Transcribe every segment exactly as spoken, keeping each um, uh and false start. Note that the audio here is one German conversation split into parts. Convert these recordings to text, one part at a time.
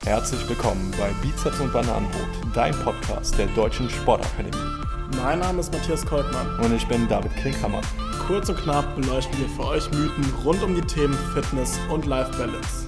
Herzlich willkommen bei Bizeps und Bananenbrot, dein Podcast der Deutschen Sportakademie. Mein Name ist Matthias Koltmann. Und ich bin David Klinkhammer. Kurz und knapp beleuchten wir für euch Mythen rund um die Themen Fitness und Life Balance.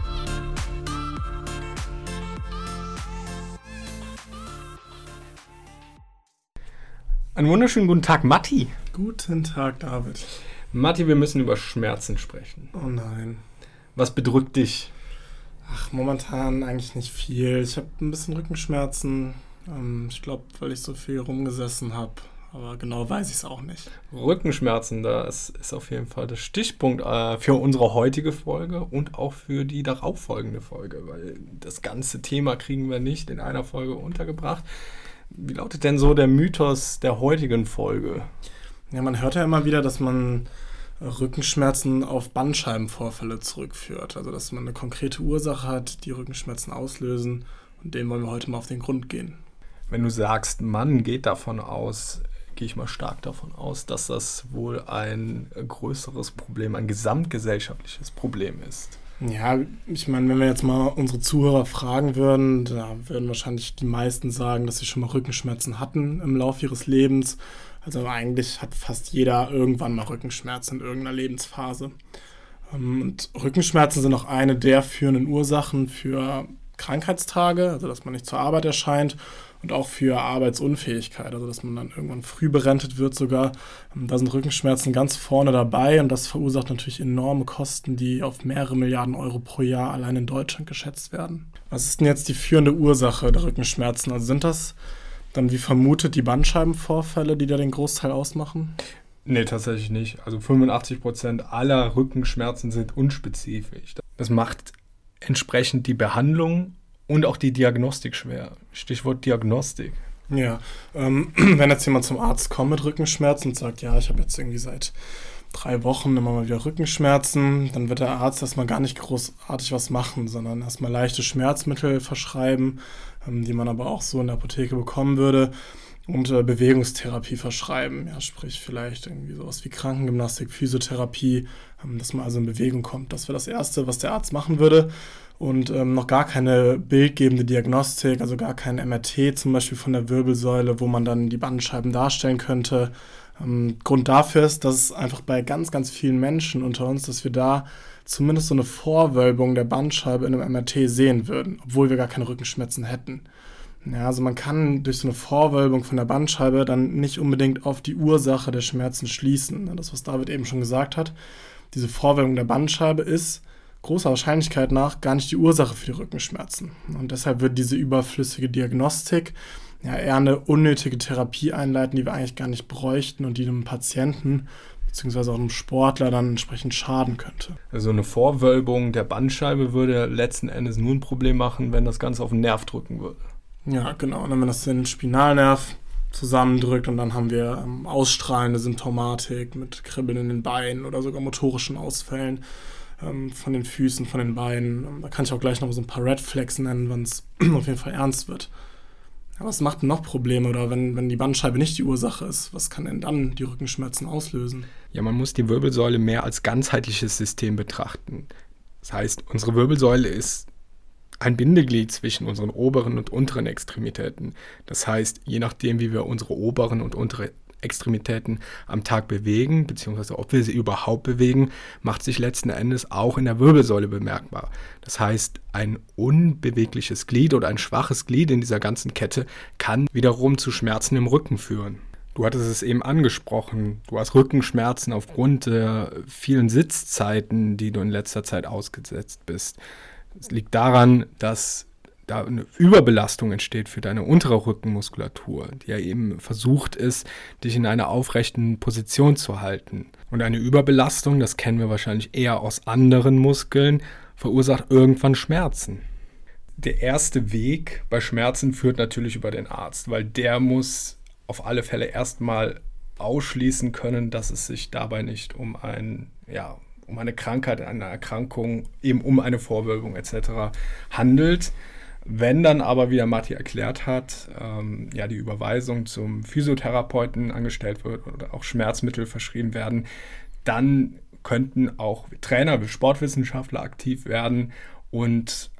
Einen wunderschönen guten Tag, Matti. Guten Tag, David. Matti, wir müssen über Schmerzen sprechen. Oh nein. Was bedrückt dich? Ach, momentan eigentlich nicht viel. Ich habe ein bisschen Rückenschmerzen. Ähm, ich glaube, weil ich so viel rumgesessen habe. Aber genau weiß ich es auch nicht. Rückenschmerzen, das ist auf jeden Fall der Stichpunkt äh, für unsere heutige Folge und auch für die darauffolgende Folge, weil das ganze Thema kriegen wir nicht in einer Folge untergebracht. Wie lautet denn so der Mythos der heutigen Folge? Ja, man hört ja immer wieder, dass man Rückenschmerzen auf Bandscheibenvorfälle zurückführt. Also, dass man eine konkrete Ursache hat, die Rückenschmerzen auslösen. Und dem wollen wir heute mal auf den Grund gehen. Wenn du sagst, man geht davon aus, gehe ich mal stark davon aus, dass das wohl ein größeres Problem, ein gesamtgesellschaftliches Problem ist. Ja, ich meine, wenn wir jetzt mal unsere Zuhörer fragen würden, da würden wahrscheinlich die meisten sagen, dass sie schon mal Rückenschmerzen hatten im Laufe ihres Lebens. Also eigentlich hat fast jeder irgendwann mal Rückenschmerzen in irgendeiner Lebensphase. Und Rückenschmerzen sind auch eine der führenden Ursachen für Krankheitstage, also dass man nicht zur Arbeit erscheint, und auch für Arbeitsunfähigkeit, also dass man dann irgendwann früh berentet wird sogar. Da sind Rückenschmerzen ganz vorne dabei und das verursacht natürlich enorme Kosten, die auf mehrere Milliarden Euro pro Jahr allein in Deutschland geschätzt werden. Was ist denn jetzt die führende Ursache der Rückenschmerzen? Also sind das dann wie vermutet die Bandscheibenvorfälle, die da den Großteil ausmachen? Nee, tatsächlich nicht. Also fünfundachtzig Prozent aller Rückenschmerzen sind unspezifisch. Das macht entsprechend die Behandlung und auch die Diagnostik schwer. Stichwort Diagnostik. Ja, ähm, wenn jetzt jemand zum Arzt kommt mit Rückenschmerzen und sagt, ja, ich habe jetzt irgendwie seit drei Wochen immer mal wieder Rückenschmerzen, dann wird der Arzt erstmal gar nicht großartig was machen, sondern erstmal leichte Schmerzmittel verschreiben, ähm, die man aber auch so in der Apotheke bekommen würde, und äh, Bewegungstherapie verschreiben. Ja, sprich vielleicht irgendwie sowas wie Krankengymnastik, Physiotherapie, ähm, dass man also in Bewegung kommt. Das wäre das Erste, was der Arzt machen würde. Und ähm, noch gar keine bildgebende Diagnostik, also gar kein M R T zum Beispiel von der Wirbelsäule, wo man dann die Bandscheiben darstellen könnte. Ähm, Grund dafür ist, dass es einfach bei ganz, ganz vielen Menschen unter uns, dass wir da zumindest so eine Vorwölbung der Bandscheibe in einem M R T sehen würden, obwohl wir gar keine Rückenschmerzen hätten. Ja, also man kann durch so eine Vorwölbung von der Bandscheibe dann nicht unbedingt auf die Ursache der Schmerzen schließen. Das, was David eben schon gesagt hat, diese Vorwölbung der Bandscheibe ist großer Wahrscheinlichkeit nach gar nicht die Ursache für die Rückenschmerzen. Und deshalb wird diese überflüssige Diagnostik ja eher eine unnötige Therapie einleiten, die wir eigentlich gar nicht bräuchten und die einem Patienten beziehungsweise auch einem Sportler dann entsprechend schaden könnte. Also eine Vorwölbung der Bandscheibe würde letzten Endes nur ein Problem machen, wenn das Ganze auf den Nerv drücken würde. Ja, genau. Und dann, wenn das den Spinalnerv zusammendrückt und dann haben wir ähm, ausstrahlende Symptomatik mit Kribbeln in den Beinen oder sogar motorischen Ausfällen ähm, von den Füßen, von den Beinen. Ähm, da kann ich auch gleich noch so ein paar Red Flags nennen, wenn es auf jeden Fall ernst wird. Ja, was macht denn noch Probleme? Oder wenn, wenn die Bandscheibe nicht die Ursache ist, was kann denn dann die Rückenschmerzen auslösen? Ja, man muss die Wirbelsäule mehr als ganzheitliches System betrachten. Das heißt, unsere Wirbelsäule ist ein Bindeglied zwischen unseren oberen und unteren Extremitäten. Das heißt, je nachdem, wie wir unsere oberen und untere Extremitäten am Tag bewegen, beziehungsweise ob wir sie überhaupt bewegen, macht sich letzten Endes auch in der Wirbelsäule bemerkbar. Das heißt, ein unbewegliches Glied oder ein schwaches Glied in dieser ganzen Kette kann wiederum zu Schmerzen im Rücken führen. Du hattest es eben angesprochen, du hast Rückenschmerzen aufgrund der vielen Sitzzeiten, die du in letzter Zeit ausgesetzt bist. Es liegt daran, dass da eine Überbelastung entsteht für deine untere Rückenmuskulatur, die ja eben versucht ist, dich in einer aufrechten Position zu halten. Und eine Überbelastung, das kennen wir wahrscheinlich eher aus anderen Muskeln, verursacht irgendwann Schmerzen. Der erste Weg bei Schmerzen führt natürlich über den Arzt, weil der muss auf alle Fälle erstmal ausschließen können, dass es sich dabei nicht um ein, ja, um eine Krankheit, eine Erkrankung, eben um eine Vorwölbung et cetera handelt. Wenn dann aber, wie der Matti erklärt hat, ähm, ja, die Überweisung zum Physiotherapeuten angestellt wird oder auch Schmerzmittel verschrieben werden, dann könnten auch Trainer wie Sportwissenschaftler aktiv werden und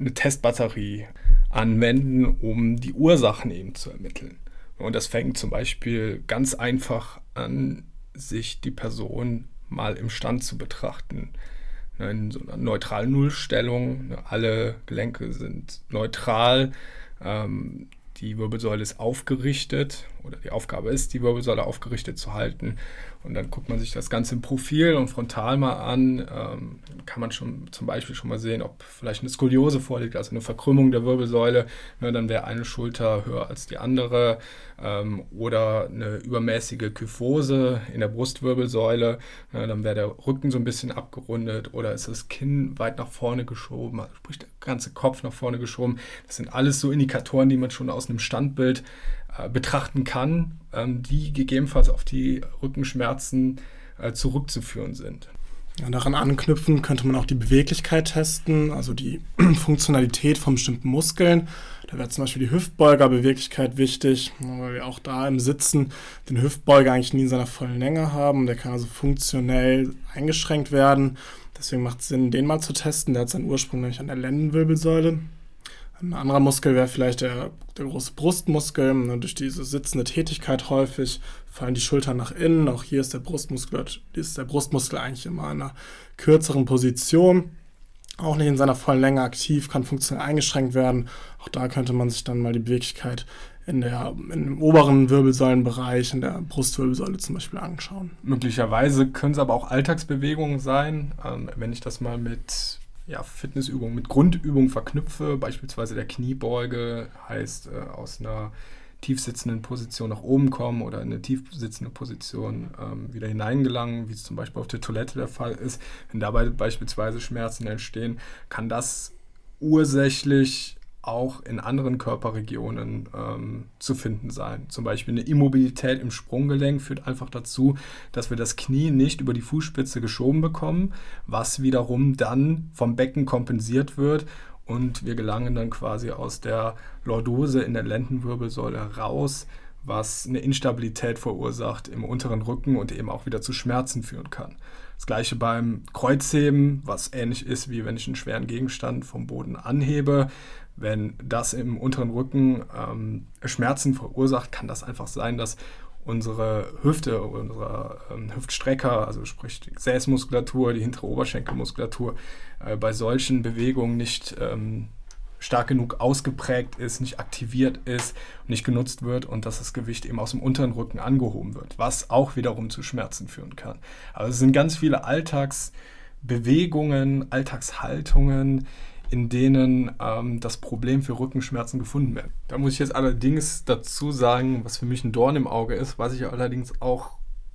eine Testbatterie anwenden, um die Ursachen eben zu ermitteln. Und das fängt zum Beispiel ganz einfach an, sich die Person mal im Stand zu betrachten. In so einer neutralen Nullstellung. Alle Gelenke sind neutral. Ähm, die Wirbelsäule ist aufgerichtet oder die Aufgabe ist, die Wirbelsäule aufgerichtet zu halten. Und dann guckt man sich das Ganze im Profil und frontal mal an. Ähm, kann man schon zum Beispiel schon mal sehen, ob vielleicht eine Skoliose vorliegt, also eine Verkrümmung der Wirbelsäule. Ne, dann wäre eine Schulter höher als die andere. Ähm, oder eine übermäßige Kyphose in der Brustwirbelsäule. Ne, dann wäre der Rücken so ein bisschen abgerundet. Oder ist das Kinn weit nach vorne geschoben, also sprich der ganze Kopf nach vorne geschoben. Das sind alles so Indikatoren, die man schon aus einem Standbild äh, betrachten kann, ähm, die gegebenenfalls auf die Rückenschmerzen äh, zurückzuführen sind. Ja, daran anknüpfen könnte man auch die Beweglichkeit testen, also die Funktionalität von bestimmten Muskeln. Da wäre zum Beispiel die Hüftbeugerbeweglichkeit wichtig, weil wir auch da im Sitzen den Hüftbeuger eigentlich nie in seiner vollen Länge haben. Der kann also funktionell eingeschränkt werden. Deswegen macht es Sinn, den mal zu testen. Der hat seinen Ursprung nämlich an der Lendenwirbelsäule. Ein anderer Muskel wäre vielleicht der, der große Brustmuskel. Und durch diese sitzende Tätigkeit häufig fallen die Schultern nach innen. Auch hier ist der Brustmuskel, ist der Brustmuskel eigentlich immer in einer kürzeren Position. Auch nicht in seiner vollen Länge aktiv, kann funktionell eingeschränkt werden. Auch da könnte man sich dann mal die Beweglichkeit in der, in dem oberen Wirbelsäulenbereich, in der Brustwirbelsäule zum Beispiel anschauen. Möglicherweise können es aber auch Alltagsbewegungen sein. Ähm, wenn ich das mal mit ja, Fitnessübungen, mit Grundübungen verknüpfe, beispielsweise der Kniebeuge, heißt äh, aus einer tiefsitzenden Position nach oben kommen oder in eine tiefsitzende Position ähm, wieder hineingelangen, wie es zum Beispiel auf der Toilette der Fall ist. Wenn dabei beispielsweise Schmerzen entstehen, kann das ursächlich auch in anderen Körperregionen ähm, zu finden sein. Zum Beispiel eine Immobilität im Sprunggelenk führt einfach dazu, dass wir das Knie nicht über die Fußspitze geschoben bekommen, was wiederum dann vom Becken kompensiert wird und wir gelangen dann quasi aus der Lordose in der Lendenwirbelsäule raus, was eine Instabilität verursacht im unteren Rücken und eben auch wieder zu Schmerzen führen kann. Das gleiche beim Kreuzheben, was ähnlich ist, wie wenn ich einen schweren Gegenstand vom Boden anhebe. Wenn das im unteren Rücken ähm, Schmerzen verursacht, kann das einfach sein, dass unsere Hüfte, unsere ähm, Hüftstrecker, also sprich die Gesäßmuskulatur, die hintere Oberschenkelmuskulatur, äh, bei solchen Bewegungen nicht ähm, stark genug ausgeprägt ist, nicht aktiviert ist, nicht genutzt wird und dass das Gewicht eben aus dem unteren Rücken angehoben wird, was auch wiederum zu Schmerzen führen kann. Also es sind ganz viele Alltagsbewegungen, Alltagshaltungen, in denen ähm, das Problem für Rückenschmerzen gefunden wird. Da muss ich jetzt allerdings dazu sagen, was für mich ein Dorn im Auge ist, was ich allerdings auch,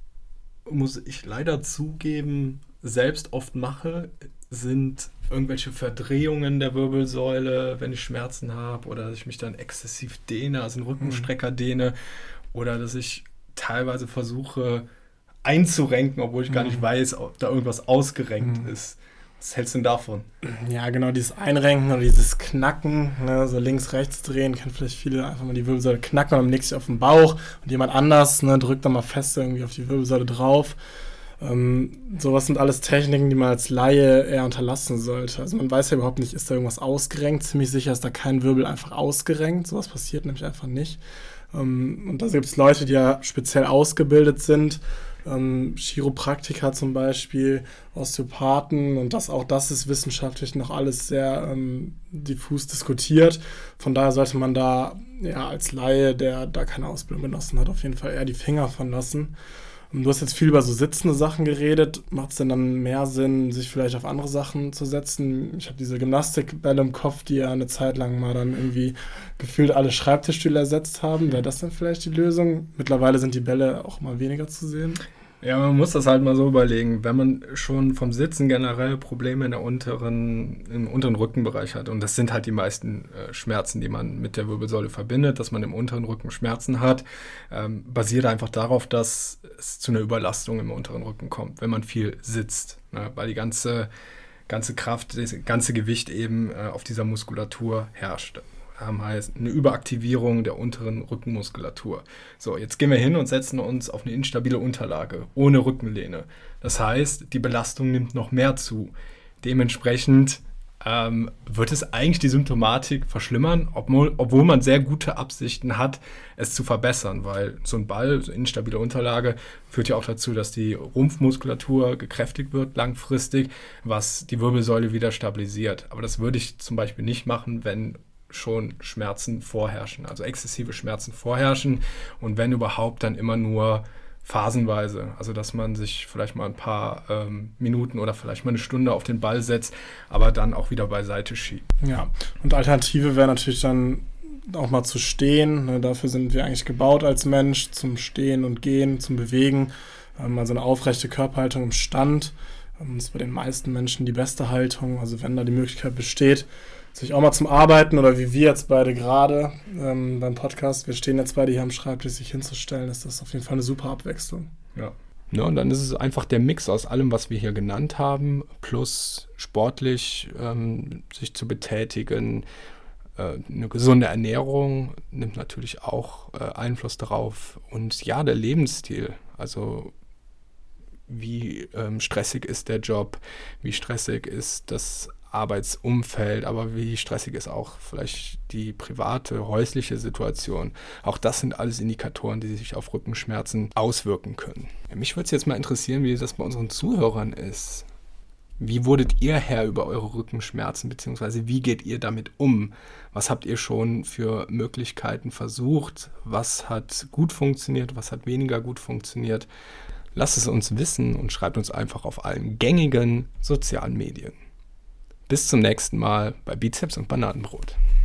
muss ich leider zugeben, selbst oft mache, sind irgendwelche Verdrehungen der Wirbelsäule, wenn ich Schmerzen habe oder dass ich mich dann exzessiv dehne, also einen Rückenstrecker dehne oder dass ich teilweise versuche einzurenken, obwohl ich gar nicht weiß, ob da irgendwas ausgerenkt mhm. ist. Was hältst du denn davon? Ja, genau, dieses Einrenken oder dieses Knacken, ne, so links, rechts drehen, kennen vielleicht viele einfach mal die Wirbelsäule knacken und dann legst du auf den Bauch und jemand anders ne, drückt dann mal fest irgendwie auf die Wirbelsäule drauf. Ähm, sowas sind alles Techniken, die man als Laie eher unterlassen sollte. Also man weiß ja überhaupt nicht, ist da irgendwas ausgerenkt. Ziemlich sicher ist da kein Wirbel einfach ausgerenkt. Sowas passiert nämlich einfach nicht. Ähm, und da gibt es Leute, die ja speziell ausgebildet sind, ähm, Chiropraktiker zum Beispiel, Osteopathen und das auch das ist wissenschaftlich noch alles sehr ähm, diffus diskutiert. Von daher sollte man da ja als Laie, der da keine Ausbildung genossen hat, auf jeden Fall eher die Finger von lassen. Du hast jetzt viel über so sitzende Sachen geredet. Macht es denn dann mehr Sinn, sich vielleicht auf andere Sachen zu setzen? Ich habe diese Gymnastikbälle im Kopf, die ja eine Zeit lang mal dann irgendwie gefühlt alle Schreibtischstühle ersetzt haben. Wäre das dann vielleicht die Lösung? Mittlerweile sind die Bälle auch mal weniger zu sehen. Ja, man muss das halt mal so überlegen, wenn man schon vom Sitzen generell Probleme in der unteren, im unteren Rückenbereich hat, und das sind halt die meisten äh, Schmerzen, die man mit der Wirbelsäule verbindet, dass man im unteren Rücken Schmerzen hat, ähm, basiert einfach darauf, dass es zu einer Überlastung im unteren Rücken kommt, wenn man viel sitzt, ne, weil die ganze, ganze Kraft, das ganze Gewicht eben äh, auf dieser Muskulatur herrscht. Haben heißt eine Überaktivierung der unteren Rückenmuskulatur. So, jetzt gehen wir hin und setzen uns auf eine instabile Unterlage, ohne Rückenlehne. Das heißt, die Belastung nimmt noch mehr zu. Dementsprechend ähm, wird es eigentlich die Symptomatik verschlimmern, obwohl, obwohl man sehr gute Absichten hat, es zu verbessern, weil so ein Ball, so instabile Unterlage, führt ja auch dazu, dass die Rumpfmuskulatur gekräftigt wird langfristig, was die Wirbelsäule wieder stabilisiert. Aber das würde ich zum Beispiel nicht machen, wenn schon Schmerzen vorherrschen, also exzessive Schmerzen vorherrschen und wenn überhaupt, dann immer nur phasenweise, also dass man sich vielleicht mal ein paar ähm, Minuten oder vielleicht mal eine Stunde auf den Ball setzt, aber dann auch wieder beiseite schiebt. Ja, und Alternative wäre natürlich dann auch mal zu stehen. Ne? Dafür sind wir eigentlich gebaut als Mensch, zum Stehen und Gehen, zum Bewegen. Ähm, also eine aufrechte Körperhaltung im Stand. Ähm, das ist bei den meisten Menschen die beste Haltung. Also wenn da die Möglichkeit besteht, sich auch mal zum Arbeiten oder wie wir jetzt beide gerade ähm, beim Podcast, wir stehen jetzt beide hier am Schreibtisch, sich hinzustellen, ist das auf jeden Fall eine super Abwechslung. Ja. Ja, und dann ist es einfach der Mix aus allem, was wir hier genannt haben, plus sportlich ähm, sich zu betätigen. Äh, eine gesunde Ernährung nimmt natürlich auch äh, Einfluss darauf. Und ja, der Lebensstil, also wie ähm, stressig ist der Job, wie stressig ist das Arbeitsumfeld, aber wie stressig ist auch vielleicht die private, häusliche Situation. Auch das sind alles Indikatoren, die sich auf Rückenschmerzen auswirken können. Ja, mich würde es jetzt mal interessieren, wie das bei unseren Zuhörern ist. Wie wurdet ihr Herr über eure Rückenschmerzen, beziehungsweise wie geht ihr damit um? Was habt ihr schon für Möglichkeiten versucht? Was hat gut funktioniert? Was hat weniger gut funktioniert? Lasst es uns wissen und schreibt uns einfach auf allen gängigen sozialen Medien. Bis zum nächsten Mal bei Bizeps und Bananenbrot.